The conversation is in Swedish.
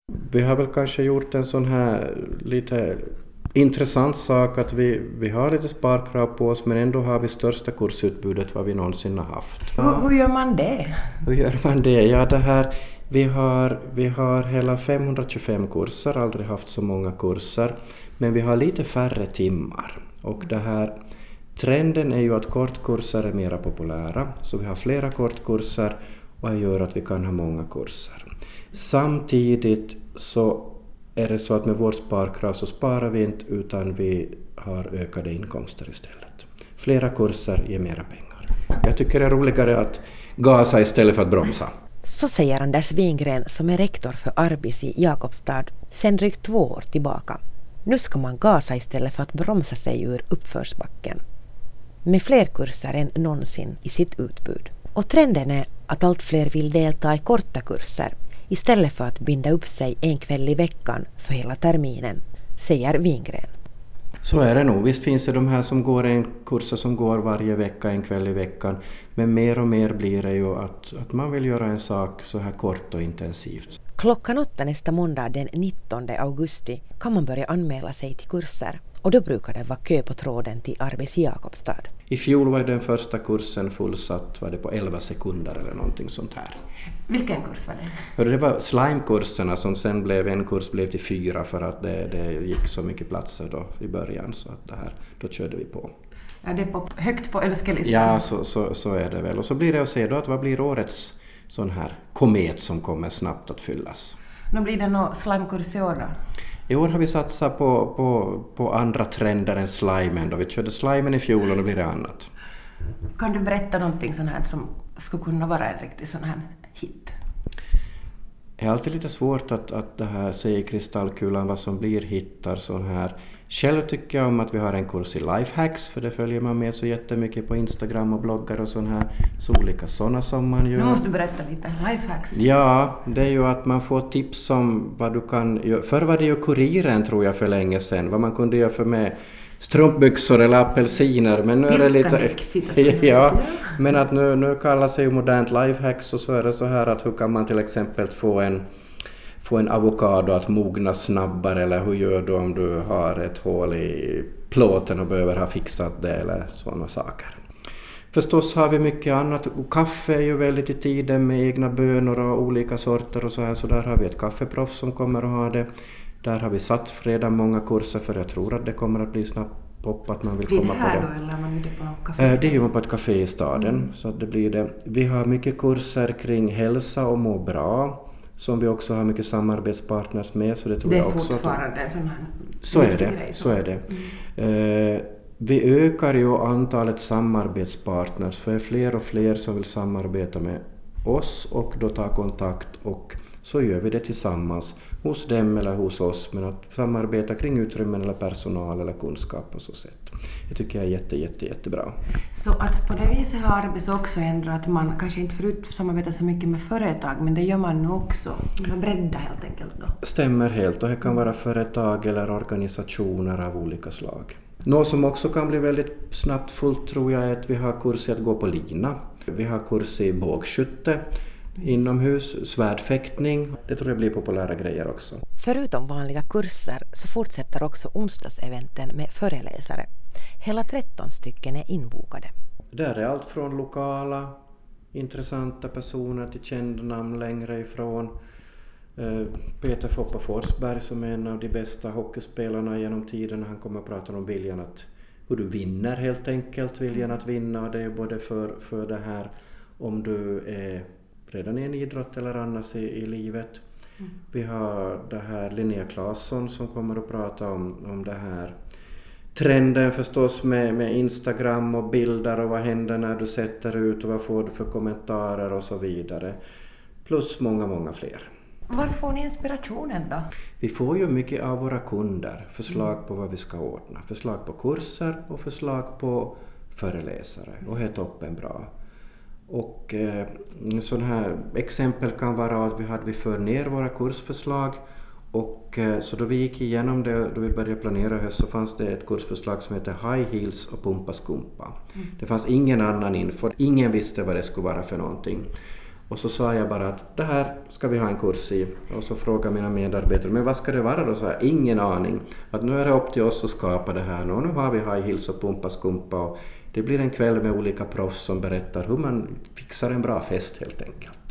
Vi har väl kanske gjort en sån här lite intressant sak att vi har lite sparkrav på oss men ändå har vi största kursutbudet vad vi någonsin har haft. Hur gör man det? Hur gör man det? Ja, det här, vi har hela 525 kurser, aldrig haft så många kurser, men vi har lite färre timmar. Och det här, trenden är ju att kortkurser är mera populära, så vi har flera kortkurser och det gör att vi kan ha många kurser. Samtidigt så är det så att med vårt sparkrav så sparar vi inte utan vi har ökade inkomster istället. Flera kurser ger mera pengar. Jag tycker det är roligare att gasa istället för att bromsa. Så säger Anders Wingren som är rektor för Arbis i Jakobstad sedan drygt 2 år tillbaka. Nu ska man gasa istället för att bromsa sig ur uppförsbacken. Med fler kurser än någonsin i sitt utbud. Och trenden är att allt fler vill delta i korta kurser istället för att binda upp sig en kväll i veckan för hela terminen, säger Wingren. Så är det nog. Visst finns det de här som går en kurser som går varje vecka, en kväll i veckan. Men mer och mer blir det ju att man vill göra en sak så här kort och intensivt. Klockan 8 nästa måndag den 19 augusti kan man börja anmäla sig till kurser. Och då brukar det vara kö på tråden till Arbis i Jakobstad. I fjol var den första kursen fullsatt, var det på 11 sekunder eller någonting sånt här. Vilken kurs var det? Det var slimekurserna som sen blev en kurs blev till 4 för att det gick så mycket platser då i början så att då körde vi på. Ja, det är högt på önskelistan. Ja, så är det väl. Och så blir det att se då att vad blir årets sån här komet som kommer snabbt att fyllas. Nu blir det någon slimekurs i år då? I år har vi satsat på andra trender än slimen. Då vi körde slimen i fjol och nu blir det annat. Kan du berätta någonting sån här som skulle kunna vara en riktig sån här hit? Det är alltid lite svårt att det här säga i kristallkulan vad som blir hittar sån här. Själv tycker jag om att vi har en kurs i lifehacks för det följer man med så jättemycket på Instagram och bloggar och sån här. Så olika sådana som man gör. Nu måste du berätta lite. Lifehacks. Ja, det är ju att man får tips om vad du kan göra. Förr var det ju Kuriren tror jag för länge sedan. Vad man kunde göra för med strumpbyxor eller apelsiner. Men nu är det lite... Ja, men att nu kallar sig ju modernt lifehacks och så är det så här att hur kan man till exempel få en avokado att mogna snabbare eller hur gör du om du har ett hål i plåten och behöver ha fixat det eller sådana saker. Förstås har vi mycket annat. Kaffe är ju väldigt i tiden med egna bönor och olika sorter och så här. Så där har vi ett kaffeproffs som kommer att ha det. Där har vi satt redan många kurser för jag tror att det kommer att bli snabbt pop att man vill komma på det. Blir det här då eller är man ute på något café? Det gör man på ett café i staden. Så det blir det. Vi har mycket kurser kring hälsa och må bra. Som vi också har mycket samarbetspartners med. Så det tror jag också. Det är fortfarande en sån här... Så är det. Vi ökar ju antalet samarbetspartners för det är fler och fler som vill samarbeta med oss och då ta kontakt och så gör vi det tillsammans hos dem eller hos oss men att samarbeta kring utrymmen eller personal eller kunskap på så sätt. Det tycker jag är jättebra. Så att på det viset har Arbis också ändrat att man kanske inte förut samarbetar så mycket med företag men det gör man nu också. Man breddar helt enkelt då. Stämmer helt och det kan vara företag eller organisationer av olika slag. Något som också kan bli väldigt snabbt fullt tror jag är att vi har kurs i att gå på lina. Vi har kurs i bågskytte, inomhus, svärdfäktning. Det tror jag blir populära grejer också. Förutom vanliga kurser så fortsätter också onsdagseventen med föreläsare. Hela 13 stycken är inbokade. Där är allt från lokala, intressanta personer till kända namn längre ifrån. Peter Foppa Forsberg som är en av de bästa hockeyspelarna genom tiden. Han kommer att prata om viljan att hur du vinner helt enkelt. Viljan att vinna och det är både för det här om du är redan i en idrott eller annars i livet. Vi har det här Linnea Claesson som kommer att prata om det här trenden förstås med Instagram och bilder och vad händer när du sätter ut och vad får du för kommentarer och så vidare. Plus många fler. Var får ni inspirationen då? Vi får ju mycket av våra kunder förslag på vad vi ska ordna. Förslag på kurser och förslag på föreläsare och helt bra. Och sådana här exempel kan vara att vi för ner våra kursförslag och så då vi gick igenom det då vi började planera höst så fanns det ett kursförslag som heter High Heels och Pumpa Skumpa. Det fanns ingen annan info, ingen visste vad det skulle vara för någonting. Och så sa jag bara att det här ska vi ha en kurs i. Och så frågade mina medarbetare, men vad ska det vara då? Så jag, ingen aning. Att nu är det upp till oss att skapa det här. Och nu har vi High Heels och Pumpa Skumpa. Och det blir en kväll med olika proffs som berättar hur man fixar en bra fest helt enkelt.